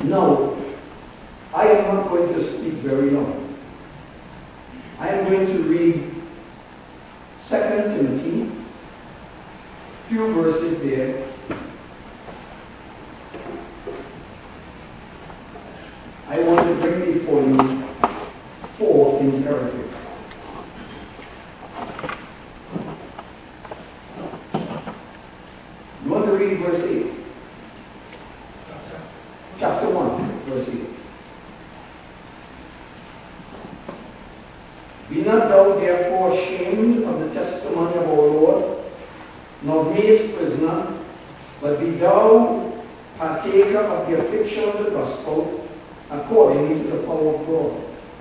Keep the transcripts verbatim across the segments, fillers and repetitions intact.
Now, I am not going to speak very long. I am going to read Second Timothy, few verses there. I want to bring before you four imperatives. You want to read verse eight? Chapter one, verse eight. Be not thou therefore ashamed of the testimony of our Lord, nor of me his prisoner, but be thou partaker of the affliction of the gospel, according to the power of God.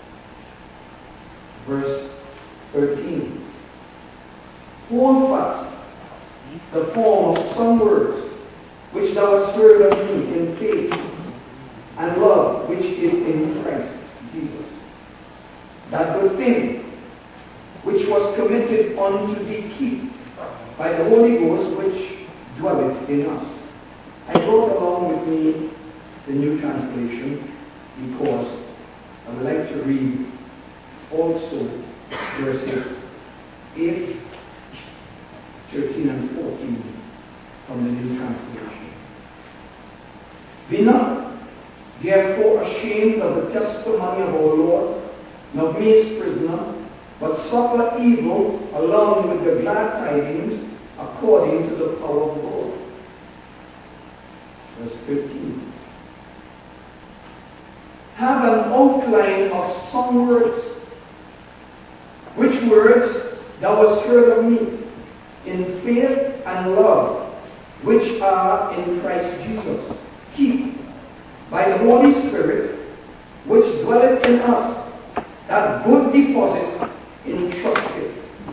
Verse thirteen. Hold fast the form of some words which thou hast heard of me in faith and love which is in Christ Jesus. That good thing which was committed unto thee keep by the Holy Ghost which dwelleth in us. I brought along with me the New Translation because I would like to read also verses eight, thirteen and fourteen from the New Translation. Be not therefore ashamed of the testimony of our Lord, nor of me his prisoner, but suffer evil along with the glad tidings according to the power of God. Verse thirteen. Have an outline of some words. Which words thou hast heard of me in faith and love, which are in Christ Jesus. Keep by the Holy Spirit, which dwelleth in us, that good deposit entrusted.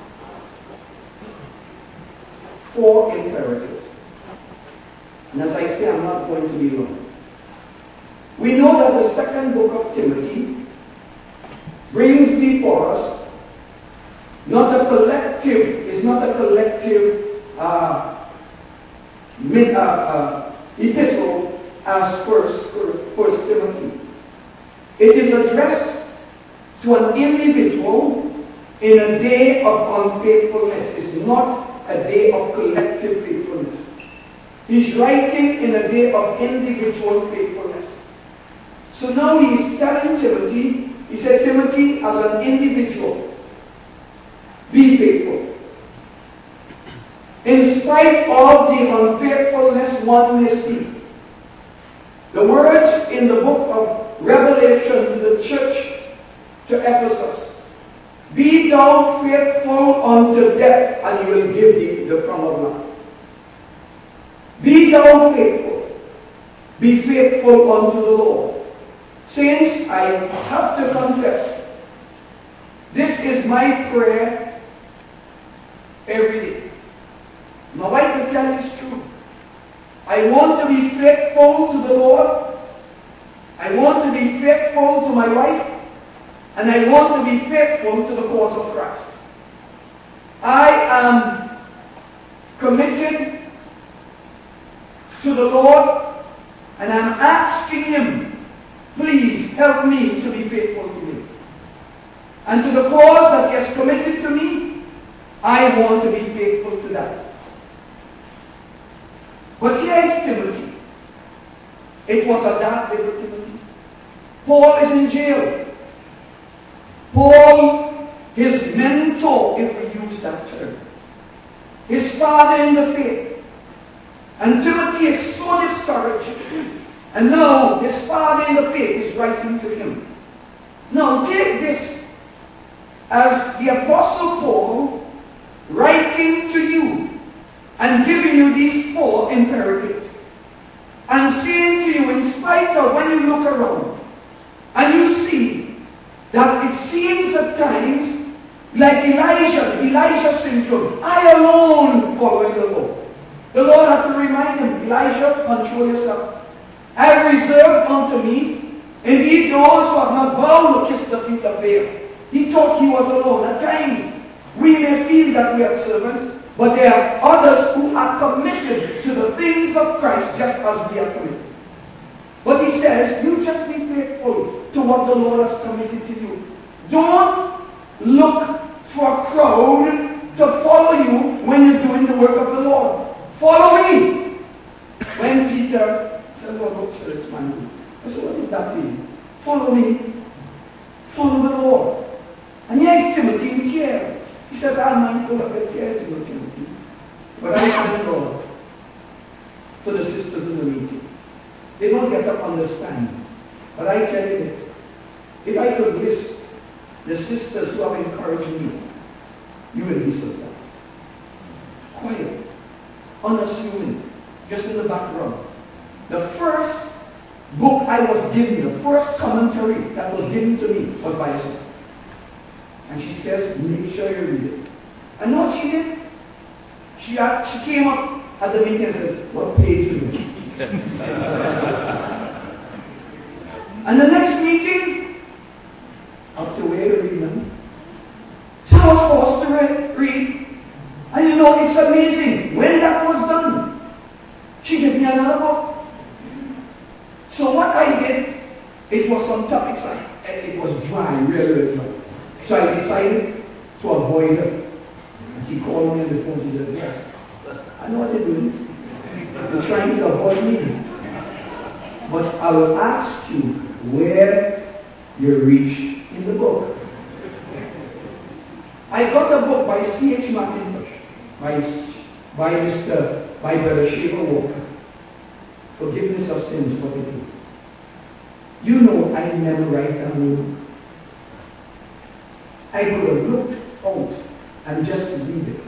Four imperatives. And as I say, I'm not going to be long. We know that the second book of Timothy brings before us not a collective, is not a collective uh, mid, uh, uh, epistle as first, first Timothy. It is addressed to an individual in a day of unfaithfulness. It's not a day of collective faithfulness. He's writing in a day of individual faithfulness. So now he's telling Timothy, he said, Timothy, as an individual, be faithful. In spite of the unfaithfulness one may see. The words in the book of Revelation to the church to Ephesus, be thou faithful unto death, and he will give thee the crown of life. Be thou faithful. Be faithful unto the Lord. Saints, I have to confess, this is my prayer every day. My wife will tell you it's true. I want to be faithful to the Lord. I want to be faithful to my wife. And I want to be faithful to the cause of Christ. I am committed to the Lord, and I'm asking Him, please help me to be faithful to Him. And to the cause that He has committed to me, I want to be faithful to that. But here is Timothy. It was a dark day for Timothy. Paul is in jail. Paul, his mentor, if we use that term, his father in the faith. And Timothy is so discouraged. And now his father in the faith is writing to him. Now take this as the Apostle Paul writing to you and giving you these four imperatives. And saying to you, in spite of when you look around and you see that it seems at times like Elijah, Elijah syndrome, I alone following the Lord. The Lord had to remind him, Elijah, control yourself. I have reserved unto me, indeed those who have not bowed or kissed the feet of Baal. He thought he was alone. At times, we may feel that we have servants, but there are others who are committed to the things of Christ just as we are committed. But he says, you just be faithful to what the Lord has committed to you. Don't look for a crowd to follow you when you're doing the work of the Lord. Follow me. When Peter said, Lord, what shall this man do? I said, what does that mean? Follow me. Follow the Lord. And here's Timothy in tears. He says, I'm mindful of your tears, you know, Timothy. But I thank God for the sisters in the meeting. They don't get up on the stand. But I tell you this, if I could list the sisters who have encouraged me, you will be surprised. Quiet, unassuming, just in the background. The first book I was given, the first commentary that was given to me was by a sister. And she says, make sure you read it. And know what she did? She, had, she came up at the meeting and says, what page is it? And the next meeting, up to where to read them. So I was forced to read, read. And you know, it's amazing. When that was done, she gave me another book. So what I did, it was some topics, like, it was dry, really, really dry. So I decided to avoid her. And she called me on the phone, she said, yes, I know what you're doing. You're trying to avoid me. But I will ask you where you reach in the book. I got a book by C H Mackintosh, by, by Mister by Brother Shaver Walker. Forgiveness of sins, what it is. You know, I memorized that book. I could have looked out and just read it.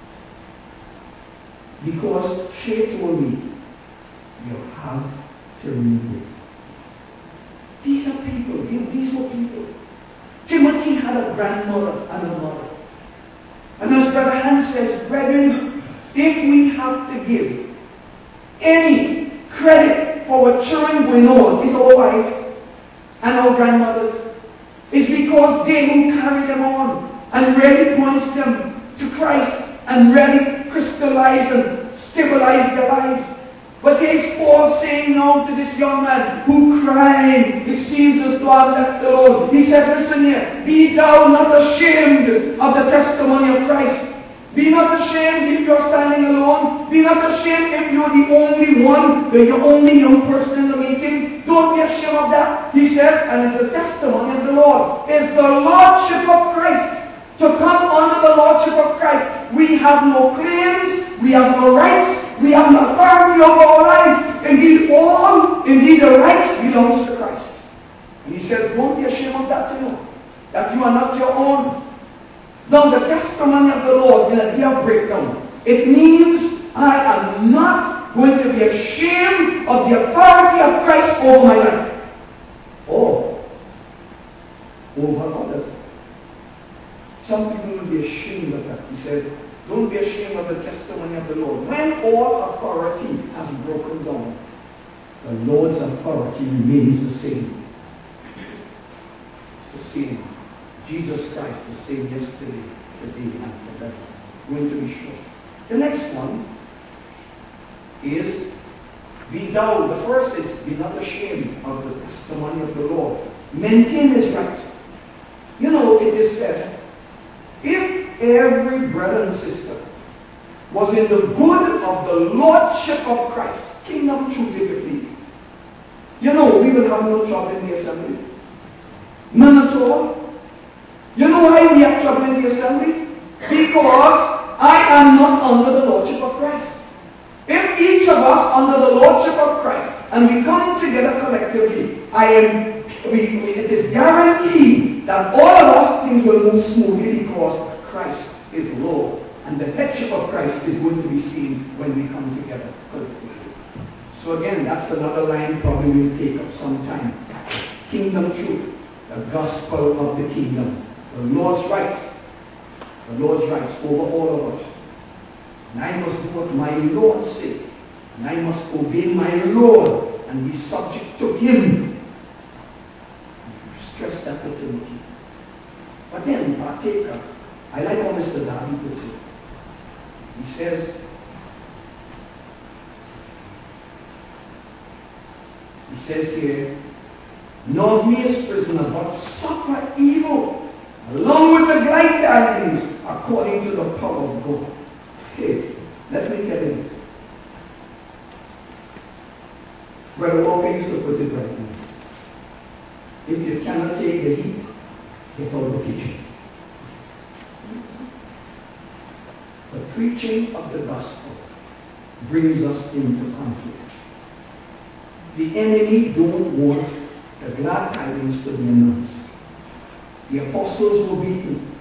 Because she told me, you have to read this. These are people, these were people. Timothy had a grandmother and a mother. And as Brother Hans says, brethren, if we have to give any credit for what children going on, it's all right, and our grandmothers, it's because they who carry them on and really points them to Christ and really crystallize and stabilize their lives. But here's Paul saying now to this young man who crying, it seems as though I'm left alone. He said, listen here, be thou not ashamed of the testimony of Christ. Be not ashamed if you're standing alone. Be not ashamed if you're the only one, the only young person in the meeting. Don't be ashamed of that. He says, and it's the testimony of the Lord. It's the Lordship of Christ. To come under the Lordship of Christ. We have no claims. We have no rights. We have no authority over our lives. Indeed, all, indeed, the rights belongs to Christ. And he says, don't be ashamed of that to know. That you are not your own. Now, the testimony of the Lord in a day of breakdown, it means I am not going to be ashamed of the authority of Christ over my life. Or over others. Some people will be ashamed of that. He says, don't be ashamed of the testimony of the Lord. When all authority has broken down, the Lord's authority remains the same. It's the same. Jesus Christ, the same yesterday, today, and forever. Going to be sure. The next one is, be thou. The first is, be not ashamed of the testimony of the Lord. Maintain his right. You know, it is said, if every brother and sister was in the good of the Lordship of Christ, kingdom truth if you please, you know, we will have no trouble in the assembly. None at all. You know why we have trouble in the assembly? Because I am not under the Lordship of Christ. If each of us under the Lordship of Christ and we come together collectively, I am, we, we, it is guaranteed that all of us things will move smoothly because Christ is Lord. And the headship of Christ is going to be seen when we come together collectively. So again, that's another line probably will take up some time. Kingdom truth, the gospel of the kingdom. The Lord's rights, the Lord's rights over all of us. And I must do what my Lord said. And I must obey my Lord and be subject to Him. Stress that to Timothy. But then, partaker, I like how Mister Darby puts it. He says, He says here, nor he is prisoner, but suffer evil, along with the glad tidings, according to the power of God. Hey, let me tell you. Brother Walker used to put it right now. If you cannot take the heat, get out of the kitchen. The preaching of the gospel brings us into conflict. The enemy don't want the glad tidings to be announced. The apostles were beaten.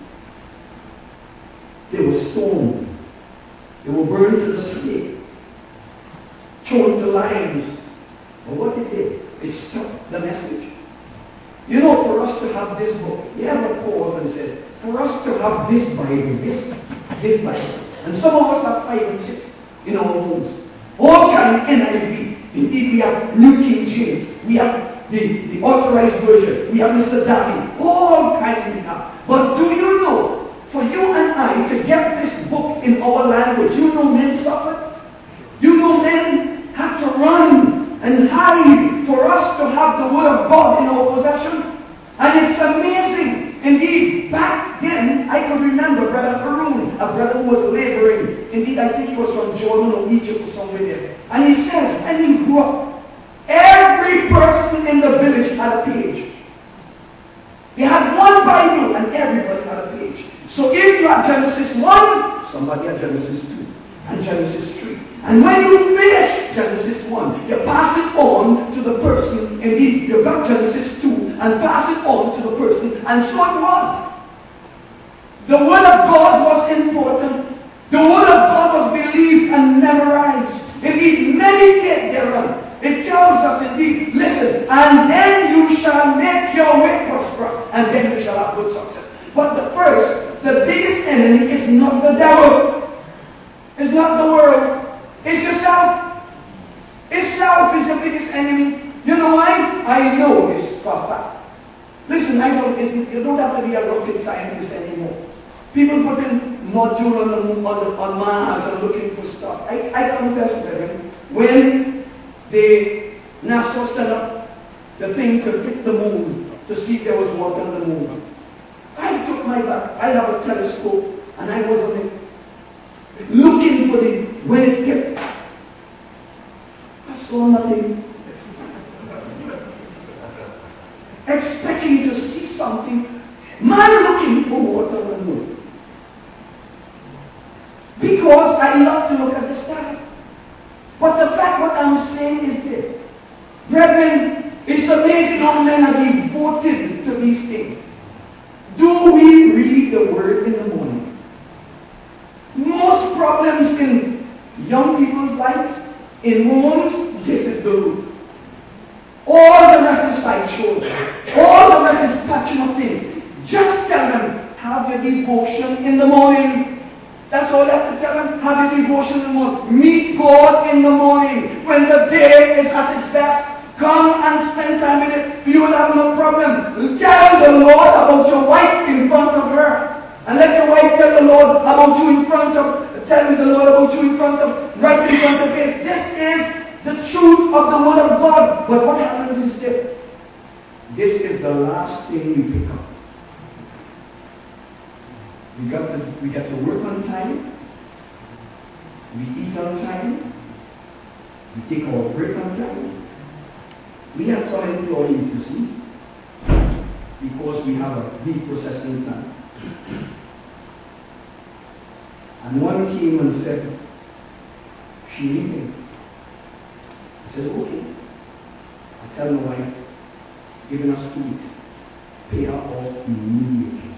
They were stoned. They were burned to the stake. Thrown to lions. But what it did, it stopped the message. You know, for us to have this book, you have a pause and says, for us to have this Bible, this, this Bible, and some of us have five and six in our homes. All kind N I V. Indeed, we have New King James. We have the, the authorized version. We have Mister Darby. All kind we have. But do you know, for you and I to get this book in our language, you know men suffered. You know men had to run and hide for us to have the word of God in our possession. And it's amazing. Indeed, back then, I can remember Brother Harun, a brother who was laboring. Indeed, I think he was from Jordan or Egypt or somewhere there. And he says, when he grew up, every person in the village had a page. They had one Bible and everybody had a page. So if you had Genesis one, somebody had Genesis two and Genesis three. And when you finish Genesis one, you pass it on to the person. Indeed, you got Genesis two and pass it on to the person. And so it was. The Word of God was important. The Word of God was believed and memorized. Indeed, meditate thereon. It tells us indeed, listen, and then you shall make your way prosperous, and then you shall have good success. But the first, the biggest enemy is not the devil. It's not the world. It's yourself. Itself is the biggest enemy. You know why? I know this for a fact. Listen, I don't, you don't have to be a rocket scientist anymore. People put in module on, the, on, the, on Mars and looking for stuff. I, I confess, brethren, when the NASA set up the thing to pick the moon to see if there was water on the moon, I took my back. I have a telescope and I was on it looking for the, when it kept, I saw nothing. Expecting to see something, man looking for water on the moon. Because I love to look at the stars. But the fact what I'm saying is this. Brethren, it's amazing how men are devoted to these things. Do we read the Word in the morning? Most problems in young people's lives, in homes, this is the root. All the rest is sideshows. All the rest is patching up things. Just tell them, have your devotion in the morning. That's all you have to tell them. Have your devotion in the morning. Meet God in the morning. When the day is at its best, come and spend time with it. You will have no problem. Tell the Lord about your wife in front of her. And let your wife tell the Lord about you in front of, tell the Lord about you in front of, right in front of his. This is the truth of the Word of God. But what happens is this. This is the last thing we pick up. We got to, we got to work on time. We eat on time. We take our break on time. We have some employees, you see, because we have a beef processing plant. And one came and said, she needs me. I said, okay. I tell my wife, giving us two weeks, pay her off immediately.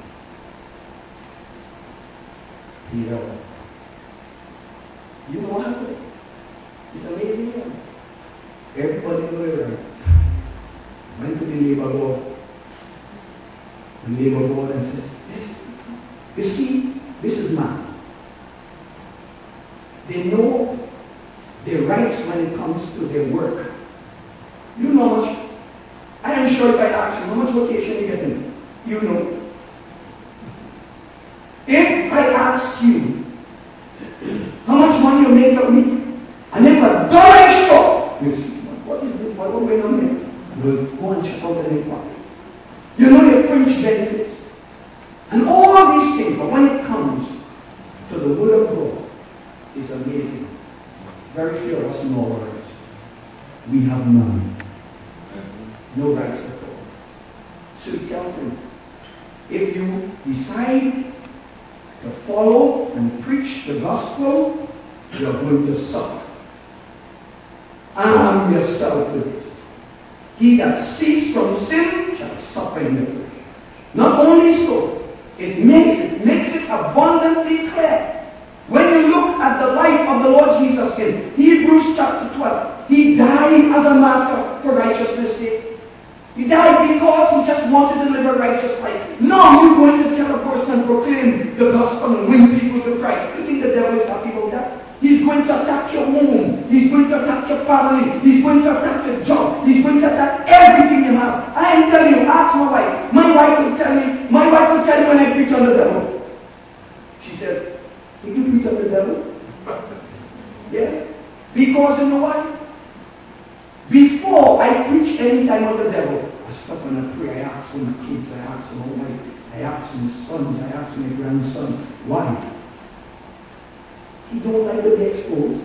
Pay her off. You know what happened? It's amazing. Yeah? Everybody realized. Went to the labor board. The labor board and said, this, you see, this is man. They know their rights when it comes to their work. You know how much, I am sure if I ask you, how much vacation you getting? You know. If I ask you, how much money you make a week, and if a dollar is short, you see, What is this? What going on here? Well, go and check out the network. You know your fringe benefits. And all these things, but when it comes to the Word of God, it's amazing. Very few of us know our rights. We have none. No rights at all. So he tells him, if you decide to follow and preach the gospel, you're going to suffer. Arm yourself with it. He that ceased from sin shall suffer in the flesh. Not only so, it makes it makes it abundantly clear. When you look at the life of the Lord Jesus in Hebrews chapter twelve, he died as a martyr for righteousness' sake. He died because he just wanted to live a righteous life. No, you're going to tell a person and proclaim the gospel and win people to Christ. You think the devil is happy about that? He's going to attack your home. He's going to attack your family. He's going to attack your job. He's going to attack everything you have. I am telling you, ask my wife. My wife will tell me, my wife will tell me when I preach on the devil. She says, did you preach on the devil? Yeah. Because you know why? Before I preach any time on the devil, I stop and I pray. I ask for my kids. I ask for my wife. I ask for my sons. I ask for my grandsons. Why? He don't like to be exposed.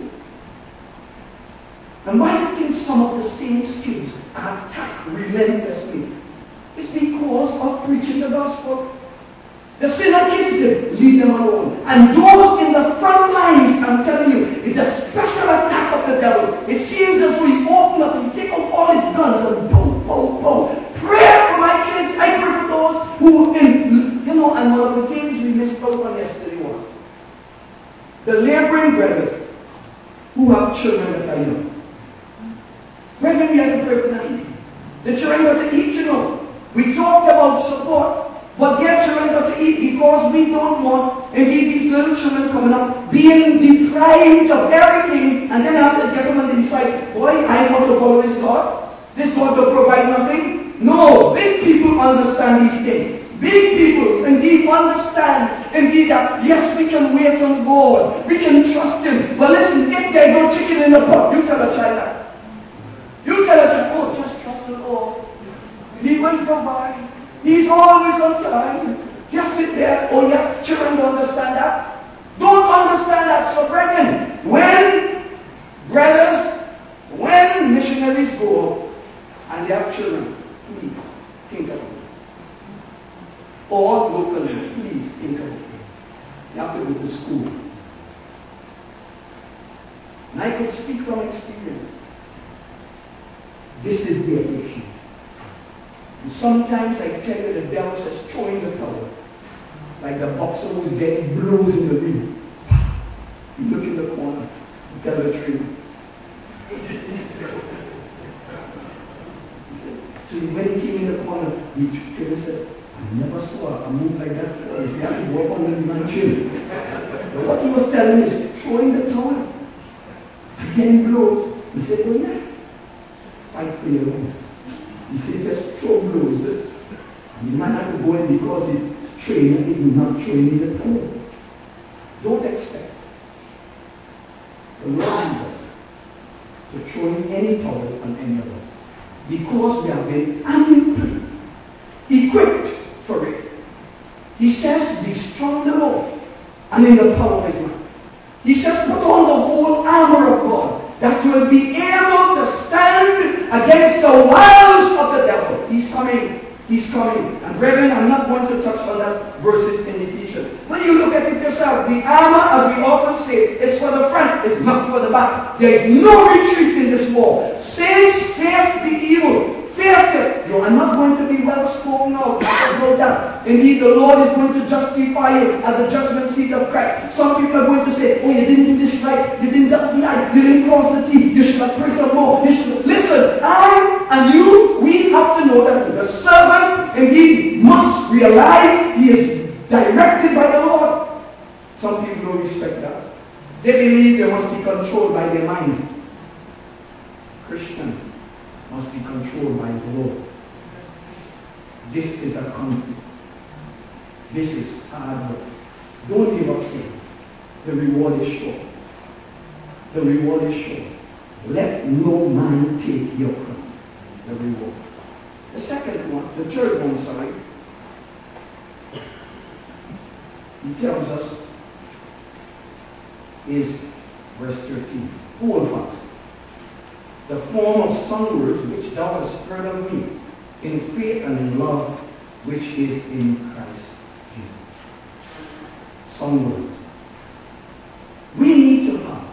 And why do you think some of the saints' kids are attacked relentlessly? It's because of preaching the gospel. The sinner kids did, leave them alone. And those in the front lines, I'm telling you, it's a special attack of the devil. It seems as though he opened up, he take out all his guns and boom, boom, boom. Pray for my kids. I pray for those who, in, you know, and one of the things we missed out on yesterday was the laboring brethren who have children that are young. Brethren, we have to pray for them. The children got to eat, you know. We talked about support. But their children got to eat because we don't want, indeed, these little children coming up being deprived of everything, and then have to get them and decide, boy, I want to follow this God. This God will provide nothing. No, big people understand these things. Big people indeed understand, indeed, that yes, we can wait on God. We can trust Him. But listen, if there's no chicken in the pot, you tell a child that. You tell a child, oh, just trust the Lord. He will provide. He's always on time. Just sit there. Oh yes, children don't understand that. Don't understand that. So brethren, when brothers, when missionaries go and they have children, please think about it. Or locally, please think about it. You have to go to school. And I could speak from experience. This is the affliction. And sometimes I tell you, the devil says, throw in the towel. Like the boxer who's getting blows in the ring. You look in the corner, you tell the trainer. He said, so when he came in the corner, the trainer said, I never saw a move like that before. He said, I have to work on the man chin. But what he was telling me is, throw in the towel. I'm getting blows. He said, oh yeah, fight for your life. He said, just throw blows. This. You might have to go in because the trainer is not training the towel. Don't expect the Lord Jesus to throw in any towel on any of us. Because we have been amply equipped for it. He says, be strong in the Lord and in the power of His might. He says, put on the whole armor of God, that you will be able to stand against the wiles of the devil. He's coming. He's coming. And brethren, I'm not going to touch on that verses in Ephesians. When you look at it yourself, the armor, as we often say, is for the front, it's not for the back. There is no retreat in this war. Saints, face the evil. Face it. You are not going to be well spoken of about that. Indeed, the Lord is going to justify you at the judgment seat of Christ. Some people are going to say, oh, you didn't do this right. You didn't dot the I. You didn't cross the T. You should have prayed some more. You should... Listen, I and you, we have to know that the servant indeed must realize he is directed by the Lord. Some people don't respect that. They believe they must be controlled by their minds. Christian must be controlled by his Lord. This is a conflict. This is hard work. Don't give up, saints. The reward is sure. The reward is sure. Let no man take your crown, the reward. The second one, the third one, sorry, he tells us is verse thirteen. Hold fast the form of some words which thou hast heard of me, in faith and in love which is in Christ Jesus. Some words. We need to have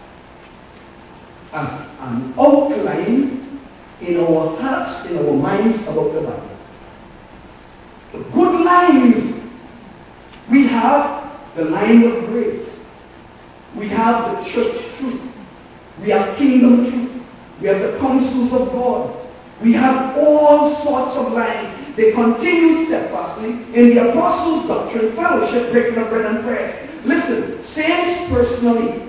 a, an outline in our hearts, in our minds about the Bible. The good lines. We have the line of grace. We have the church truth. We have kingdom truth. We have the counsels of God. We have all sorts of lines. They continue steadfastly in the apostles' doctrine, fellowship, breaking of bread and prayers. Listen, saints personally,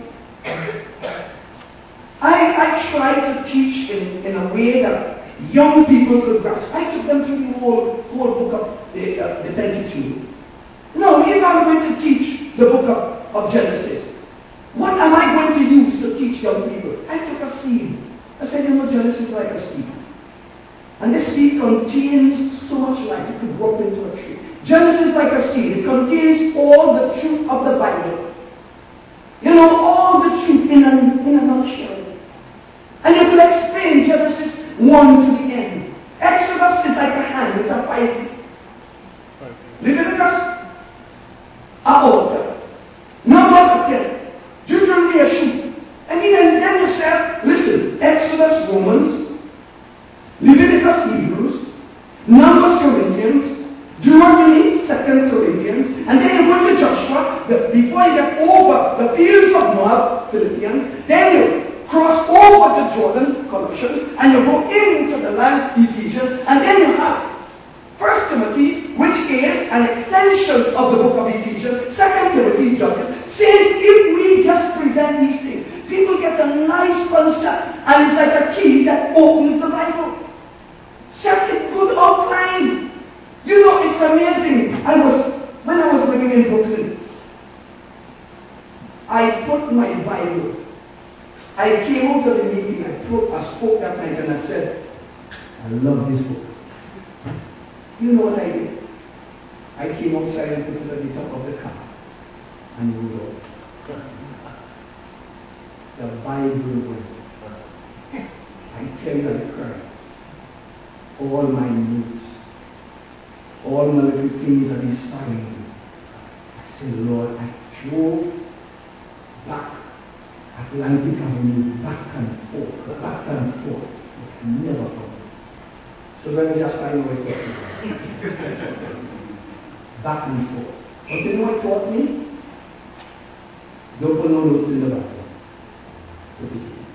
I, I tried to teach in, in a way that young people could grasp. I took them through the whole, whole book of the, uh, the Pentateuch. No, if I'm going to teach the book of, of Genesis, what am I going to use to teach young people? I took a seed. I said, you know, Genesis is like a seed. And this seed contains so much life, it could grow up into a tree. Genesis is like a seed. It contains all the truth of the Bible. You know, all the truth in a, in a nutshell. And you could explain Genesis one to the end. Exodus is like a hand with a five. Leviticus, a altar. Numbers are ten. Deuteronomy a shoe. I mean, and then it says, listen, Exodus, Romans, Leviticus, Hebrews, Numbers, Corinthians, Deuteronomy, Second Corinthians, and then you go to Joshua, the, before you get over the fields of Moab, Philippians, then you cross over the Jordan, Colossians, and you go into the land, Ephesians, and then you have First Timothy, which is an extension of the book of Ephesians, Second Timothy, Judges. Says if we just present these things, people get a nice concept, and it's like a key that opens the Bible. Set a good outline. You know, it's amazing. I was, when I was living in Brooklyn, I put my Bible. I came out of the meeting, I, put, I spoke that night, and I said, I love this book. You know what I did? I came outside and put it at the top of the car and wrote out. The Bible went. I tell you, I cried. All my notes, all my little things are beside me. I said, Lord, I drove back Atlantic Avenue, back and forth, back and forth. I never found it. So let me just find a way to it. Back and forth. But you know what taught me? Don't put no notes in the Bible. Put it here.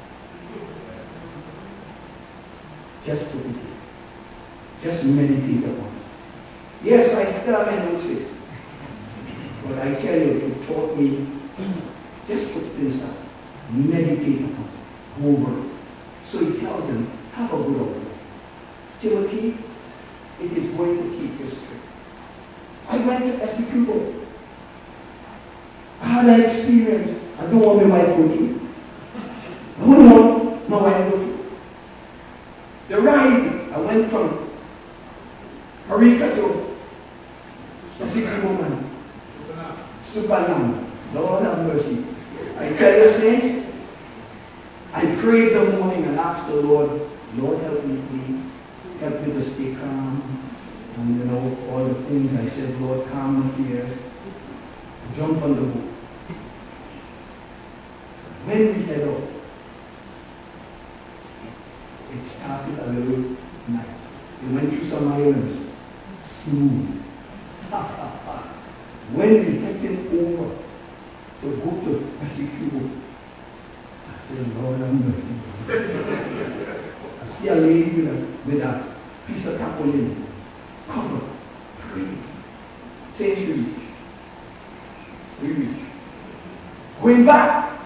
Just put it here. Just meditate upon it. Yes, I still have my notes here. But I tell you, it taught me, just put it inside. Meditate upon it. Go over it. So he tells them, have a good outlook. Timothy, it is going to keep you straight. I went to Essequibo. I had an experience. I don't want my wife to go through. I wouldn't want my wife to go through. The ride, I went from Harika to Essequibo, man. Supernam. Lord have mercy. I tell you, saints, I prayed the morning and asked the Lord, Lord help me please. Help me to stay calm. And you know, all the things I said, Lord, calm my fears. Jump on the boat. When we head out, it started a little nice. We went through some islands. Smooth. When we headed over to go to Essequibo, I said, Lord have mercy. I see a lady with a, with a piece of tarpaulin covered, praying. Saints, we reach. We reach. Going back,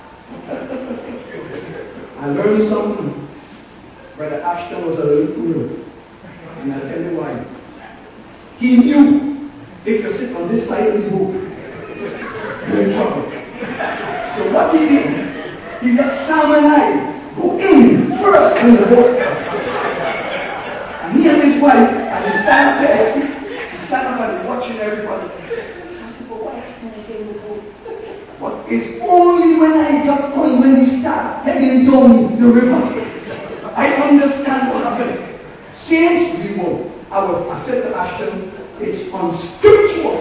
I learned something. Brother Ashton was a little fool. And I'll tell you why. He knew if you sit on this side of the boat, you're in trouble. So what he did, he let Sam and I go in first in the boat. And he and his wife, and he stand up there, see, he stand up and he's watching everybody. So I said, but why can't I get in the boat? But it's only when I got on, when we start heading down the river, I understand what happened. Since we were, I was, I said to Ashton, it's unscriptural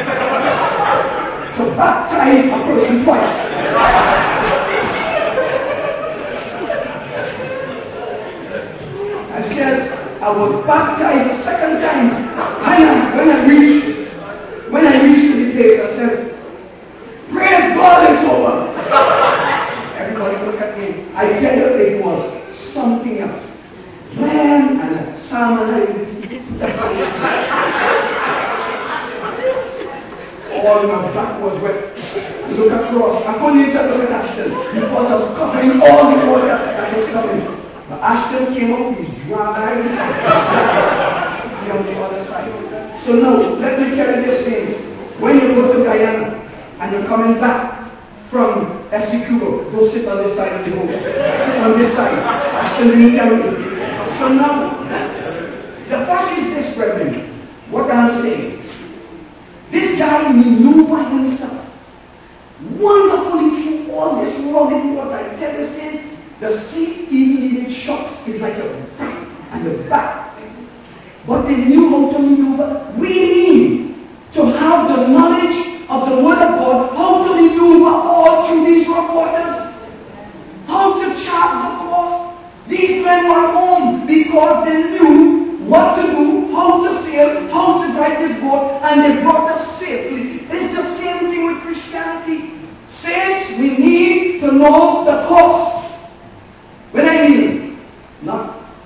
to baptize a person twice. I says, I was baptized a second time. When I, when I reached, when I reached the place, I says, praise God, it's over. Everybody look at me. I tell you, it was something else. Man, and a salmon I all my back was wet. I look across. I couldn't even look at Ashton because I was covering all the water that was coming. But Ashton came up, he's dry on the other side. So now, let me tell you this thing. When you go to Guyana and you're coming back from Essecubo, don't sit on this side of the boat. Sit on this side. Ashton didn't tell me. So now, the fact is this, brethren, what I'm saying. This guy maneuvered himself wonderfully through all this rugged water. I tell you, saints, the sea even needed shocks. It's like a back and the back. But they knew how to maneuver. We need to have the knowledge of the Word of God, how to maneuver all through these rough waters, how to chart the course. These men were home because they knew what to do, how to sail, how to drive this boat, and they brought us safely. It's the same thing with Christianity. Saints, we need to know the course. When I mean, not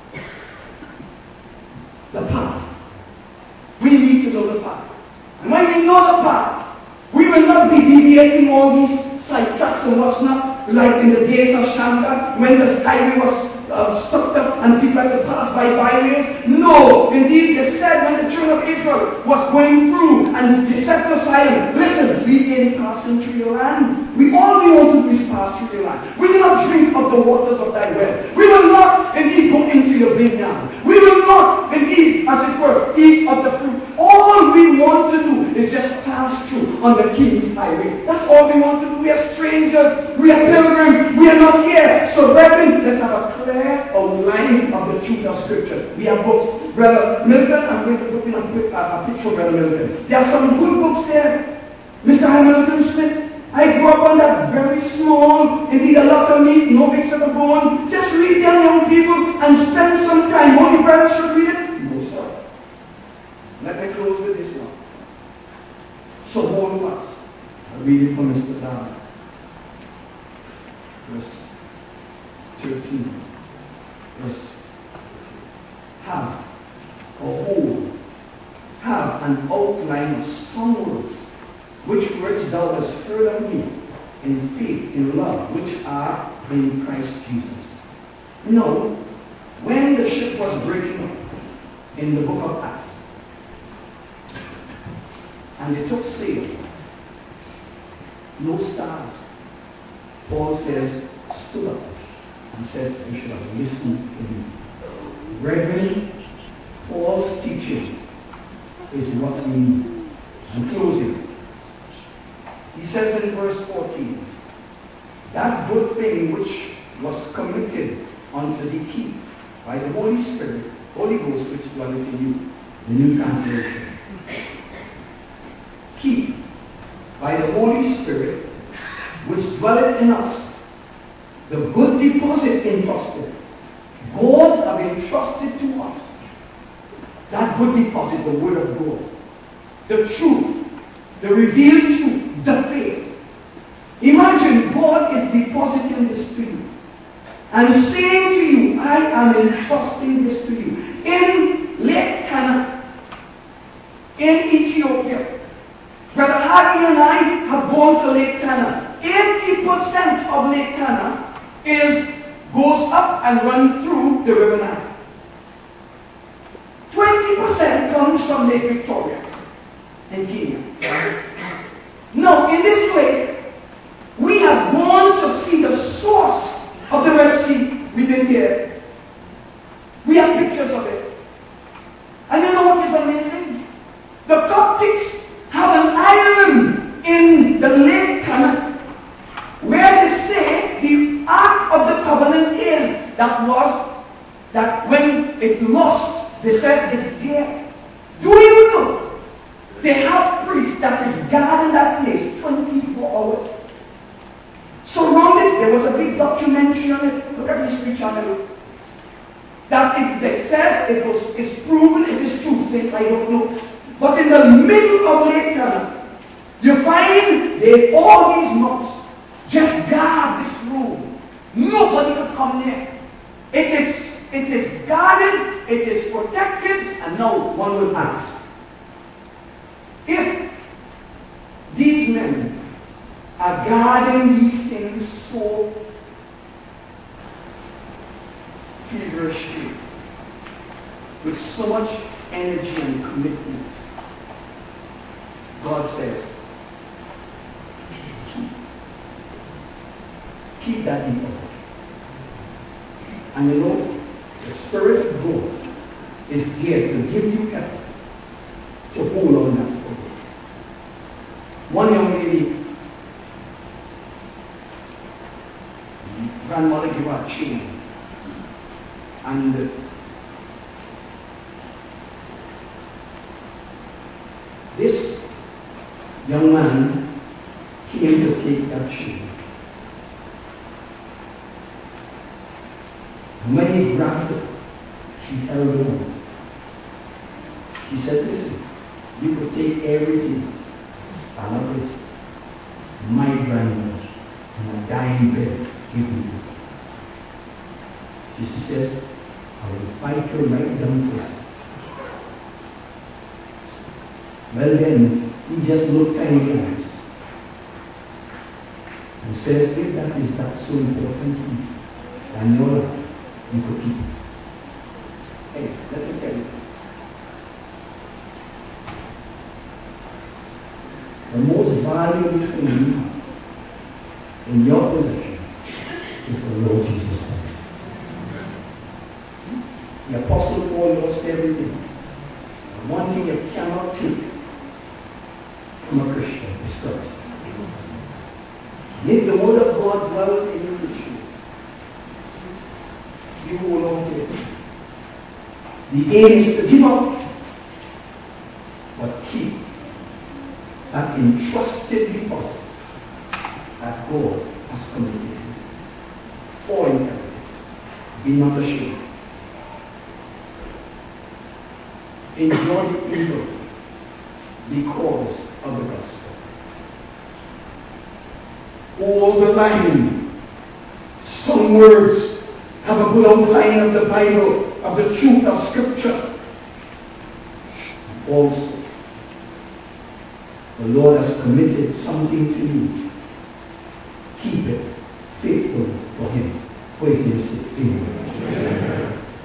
the path. We need to know the path. And when we know the path, we will not be deviating all these side tracks and what's not, like in the days of Shankar, when the highway was uh, stuck up and people had to pass by byways. No, indeed, they said when the children of Israel was going through and they said to Zion, listen, we ain't passing through your land. We all we want to do is pass through your land. We will not drink of the waters of thy well. We will not indeed go into your vineyard. We will not indeed, as it were, eat of the fruit. All we want to do is just pass through on the King's highway. That's all we want to do. We are strangers. We are pilgrims. We are not here. So, brethren, let's have a clear outline of the truth of Scripture. We have books. Brother Milton, I'm going to put in a, a, a picture of Brother Milton. There are some good books there. Mister Hamilton Smith. I grew up on that very small, indeed a lot of meat, no bits of the bone. Just read them, young people, and spend some time. Only brothers should read it. No, sir. Let me close with this one. So hold fast. I'll read it from Mister Dowd. Verse thirteen. Verse have or hold. Have an outline of some words, which words thou hast heard of me, in faith, in love, which are in Christ Jesus. Now, when the ship was breaking up in the book of Acts, and they took sail, no stars, Paul says, stood up and says, you should have listened to me. Brethren, Paul's teaching is what we need. I'm closing. He says in verse fourteen, that good thing which was committed unto thee keep by the Holy Spirit, Holy Ghost which dwelleth in you. The New Translation. Keep by the Holy Spirit which dwelleth in us. The good deposit entrusted. God have entrusted to us that good deposit, the Word of God. The truth. The revealed truth. The faith. Imagine God is depositing this to you and saying to you, I am entrusting this to you. In Lake Tana, in Ethiopia, Brother Hadi and I have gone to Lake Tana. eighty percent of Lake Tana is goes up and runs through the River Nile. twenty percent comes from Lake Victoria in Kenya. Now, in this lake, we have gone to see the source of the Red Sea. we've been there. We have pictures of it. And you know what is amazing? The Coptics have an island in the Lake Tana where they say the Ark of the Covenant is. That was that when it lost, they says it's there. Do you know? They have priests that is guarding that place twenty-four hours. Surrounded, there was a big documentary on it. Look at History Channel. That it, it says it was it's proven it is true, since I don't know. But in the middle of Lake Tana, you find they all these monks just guard this room. Nobody could come near. It is it is guarded, it is protected, and now one will ask. If these men are guarding these things so feverishly, with so much energy and commitment, God says, keep, keep that in order. And you know, the Spirit of God is there to give you help to hold on that for you. One young lady, grandmother gave her a chain, and this young man came to take that chain. And when he grabbed it, she held it on. He said, listen, you could take everything. I love it. My grandmother, my dying bed, give me this. She says, I will fight you right down for it. Well then, he just looked at her eyes and says, if that is that so important to you, and your life, you could keep it. Hey, let me tell you. The most valuable thing you have in your possession is the Lord Jesus Christ. The Apostle Paul lost everything. The one thing you cannot take from a Christian is Christ. If the Word of God dwells in you richly, you hold on to it. The aim is to give up, but keep that entrusted deposit that God has committed. For in heaven, be not ashamed. Enjoy the evil because of the gospel. All the line, some words have a good outline of the Bible, of the truth of Scripture. Also, the Lord has committed something to you. Keep it faithful for Him, for His name's sake. Amen.